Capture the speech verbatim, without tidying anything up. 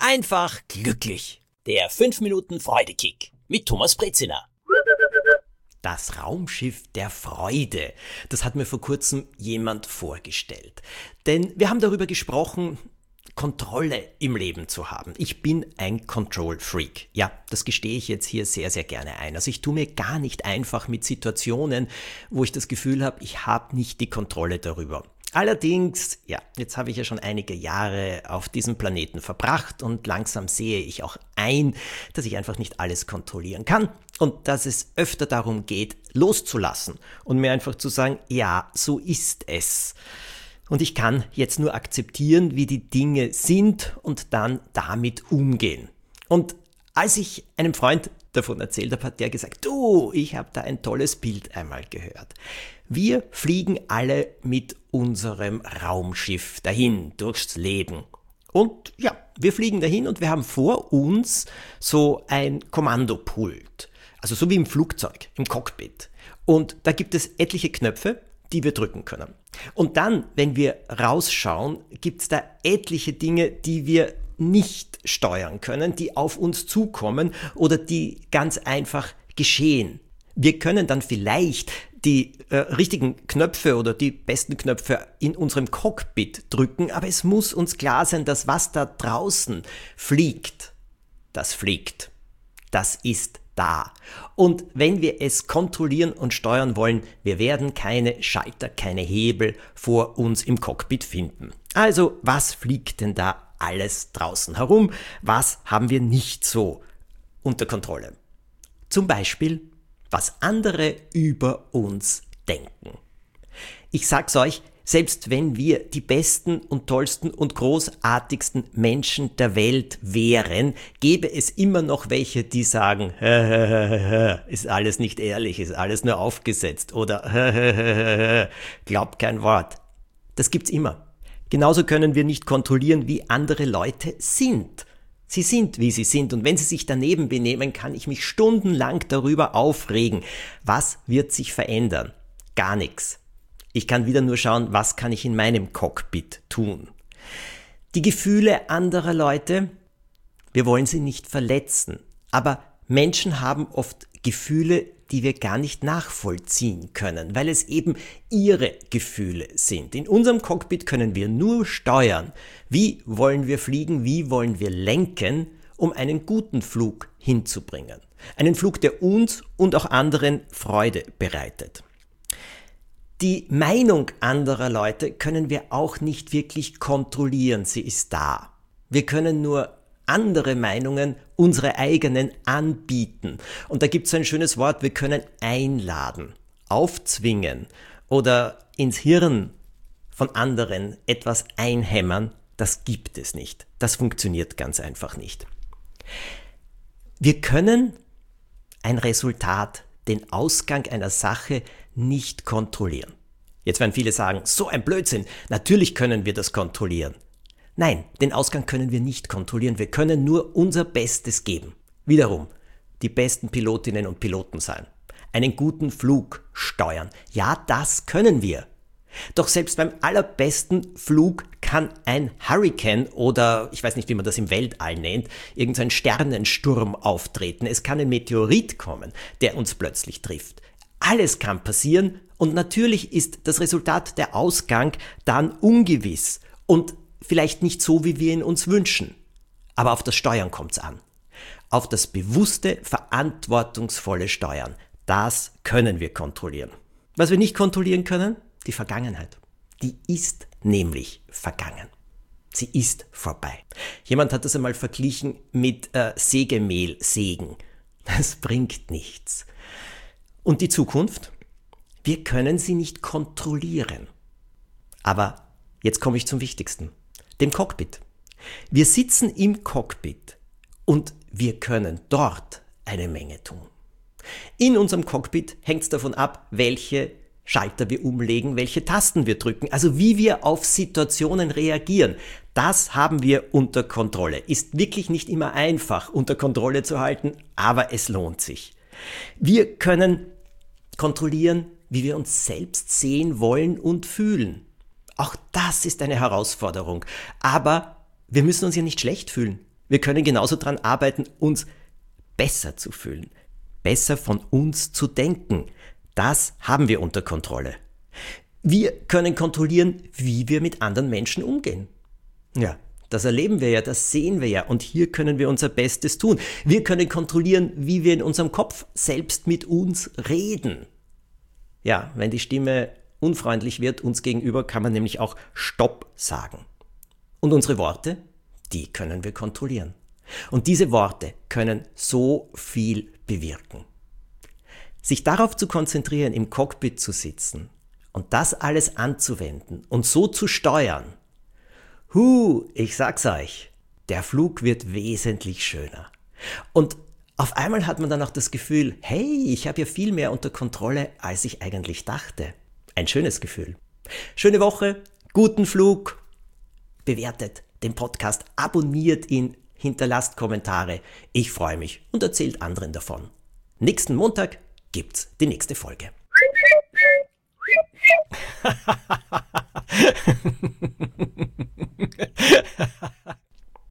einfach glücklich. Der fünf Minuten Freudekick mit Thomas Brezina. Das Raumschiff der Freude, das hat mir vor kurzem jemand vorgestellt. Denn wir haben darüber gesprochen, Kontrolle im Leben zu haben. Ich bin ein Control-Freak. Ja, das gestehe ich jetzt hier sehr, sehr gerne ein. Also ich tue mir gar nicht einfach mit Situationen, wo ich das Gefühl habe, ich habe nicht die Kontrolle darüber. Allerdings, ja, jetzt habe ich ja schon einige Jahre auf diesem Planeten verbracht und langsam sehe ich auch ein, dass ich einfach nicht alles kontrollieren kann und dass es öfter darum geht, loszulassen und mir einfach zu sagen, ja, so ist es. Und ich kann jetzt nur akzeptieren, wie die Dinge sind und dann damit umgehen. Und als ich einem Freund davon erzählt habe, hat der gesagt, du, ich habe da ein tolles Bild einmal gehört. Wir fliegen alle mit unserem Raumschiff dahin, durchs Leben. Und ja, wir fliegen dahin und wir haben vor uns so ein Kommandopult. Also so wie im Flugzeug, im Cockpit. Und da gibt es etliche Knöpfe, die wir drücken können. Und dann, wenn wir rausschauen, gibt es da etliche Dinge, die wir nicht steuern können, die auf uns zukommen oder die ganz einfach geschehen. Wir können dann vielleicht die äh, richtigen Knöpfe oder die besten Knöpfe in unserem Cockpit drücken, aber es muss uns klar sein, dass was da draußen fliegt, das fliegt. Das ist da. Und wenn wir es kontrollieren und steuern wollen, wir werden keine Schalter, keine Hebel vor uns im Cockpit finden. Also, was fliegt denn da alles draußen herum? Was haben wir nicht so unter Kontrolle? Zum Beispiel, was andere über uns denken. Ich sag's euch, selbst wenn wir die besten und tollsten und großartigsten Menschen der Welt wären, gäbe es immer noch welche, die sagen, hä, hä, hä, hä, ist alles nicht ehrlich, ist alles nur aufgesetzt oder hä, hä, hä, hä, glaubt kein Wort. Das gibt's immer. Genauso können wir nicht kontrollieren, wie andere Leute sind. Sie sind, wie sie sind, und wenn sie sich daneben benehmen, kann ich mich stundenlang darüber aufregen. Was wird sich verändern? Gar nichts. Ich kann wieder nur schauen, was kann ich in meinem Cockpit tun. Die Gefühle anderer Leute, wir wollen sie nicht verletzen, aber Menschen haben oft Gefühle, die wir gar nicht nachvollziehen können, weil es eben ihre Gefühle sind. In unserem Cockpit können wir nur steuern, wie wollen wir fliegen, wie wollen wir lenken, um einen guten Flug hinzubringen. Einen Flug, der uns und auch anderen Freude bereitet. Die Meinung anderer Leute können wir auch nicht wirklich kontrollieren, sie ist da. Wir können nur andere Meinungen, unsere eigenen anbieten. Und da gibt es ein schönes Wort, wir können einladen, aufzwingen oder ins Hirn von anderen etwas einhämmern. Das gibt es nicht. Das funktioniert ganz einfach nicht. Wir können ein Resultat, den Ausgang einer Sache nicht kontrollieren. Jetzt werden viele sagen, so ein Blödsinn, natürlich können wir das kontrollieren. Nein, den Ausgang können wir nicht kontrollieren, wir können nur unser Bestes geben. Wiederum, die besten Pilotinnen und Piloten sein, einen guten Flug steuern. Ja, das können wir. Doch selbst beim allerbesten Flug kann ein Hurrikan oder, ich weiß nicht, wie man das im Weltall nennt, irgendein Sternensturm auftreten. Es kann ein Meteorit kommen, der uns plötzlich trifft. Alles kann passieren und natürlich ist das Resultat, der Ausgang, dann ungewiss und vielleicht nicht so, wie wir ihn uns wünschen. Aber auf das Steuern kommt's an. Auf das bewusste, verantwortungsvolle Steuern. Das können wir kontrollieren. Was wir nicht kontrollieren können? Die Vergangenheit. Die ist nämlich vergangen. Sie ist vorbei. Jemand hat das einmal verglichen mit äh, Sägemehl sägen. Das bringt nichts. Und die Zukunft? Wir können sie nicht kontrollieren. Aber jetzt komme ich zum Wichtigsten, dem Cockpit. Wir sitzen im Cockpit und wir können dort eine Menge tun. In unserem Cockpit hängt es davon ab, welche Schalter wir umlegen, welche Tasten wir drücken, also wie wir auf Situationen reagieren. Das haben wir unter Kontrolle. Ist wirklich nicht immer einfach unter Kontrolle zu halten, aber es lohnt sich. Wir können kontrollieren, wie wir uns selbst sehen wollen und fühlen. Auch das ist eine Herausforderung. Aber wir müssen uns ja nicht schlecht fühlen. Wir können genauso daran arbeiten, uns besser zu fühlen, besser von uns zu denken. Das haben wir unter Kontrolle. Wir können kontrollieren, wie wir mit anderen Menschen umgehen. Ja, das erleben wir ja, das sehen wir ja und hier können wir unser Bestes tun. Wir können kontrollieren, wie wir in unserem Kopf selbst mit uns reden. Ja, wenn die Stimme unfreundlich wird uns gegenüber, kann man nämlich auch Stopp sagen. Und unsere Worte, die können wir kontrollieren. Und diese Worte können so viel bewirken. Sich darauf zu konzentrieren, im Cockpit zu sitzen und das alles anzuwenden und so zu steuern, hu, ich sag's euch, der Flug wird wesentlich schöner. Und auf einmal hat man dann auch das Gefühl, hey, ich habe ja viel mehr unter Kontrolle, als ich eigentlich dachte. Ein schönes Gefühl. Schöne Woche, guten Flug, bewertet den Podcast, abonniert ihn, hinterlasst Kommentare. Ich freue mich und erzählt anderen davon. Nächsten Montag gibt's die nächste Folge.